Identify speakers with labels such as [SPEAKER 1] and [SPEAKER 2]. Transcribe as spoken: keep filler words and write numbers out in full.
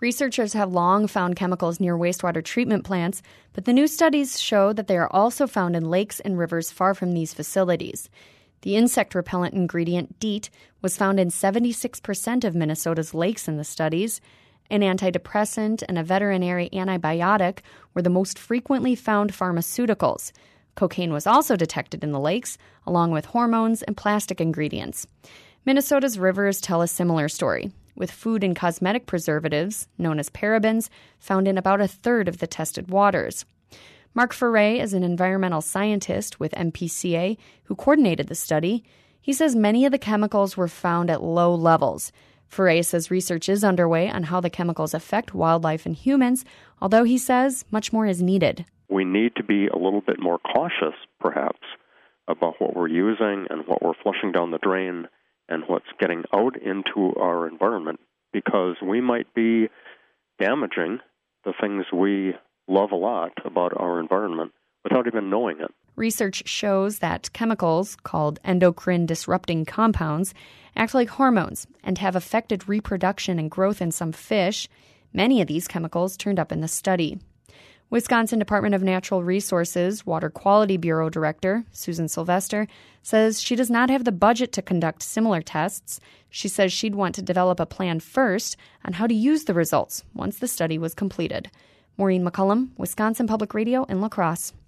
[SPEAKER 1] Researchers have long found chemicals near wastewater treatment plants, but the new studies show that they are also found in lakes and rivers far from these facilities. The insect repellent ingredient DEET was found in seventy-six percent of Minnesota's lakes in the studies. An antidepressant and a veterinary antibiotic were the most frequently found pharmaceuticals. Cocaine was also detected in the lakes, along with hormones and plastic ingredients. Minnesota's rivers tell a similar story, with food and cosmetic preservatives, known as parabens, found in about a third of the tested waters. Mark Ferre is an environmental scientist with M P C A who coordinated the study. He says many of the chemicals were found at low levels. Ferre says research is underway on how the chemicals affect wildlife and humans, although he says much more is needed.
[SPEAKER 2] We need to be a little bit more cautious, perhaps, about what we're using and what we're flushing down the drain and what's getting out into our environment, because we might be damaging the things we love a lot about our environment without even knowing it.
[SPEAKER 1] Research shows that chemicals, called endocrine-disrupting compounds, act like hormones and have affected reproduction and growth in some fish. Many of these chemicals turned up in the study. Wisconsin Department of Natural Resources Water Quality Bureau Director Susan Sylvester says she does not have the budget to conduct similar tests. She says she'd want to develop a plan first on how to use the results once the study was completed. Maureen McCullum, Wisconsin Public Radio in La Crosse.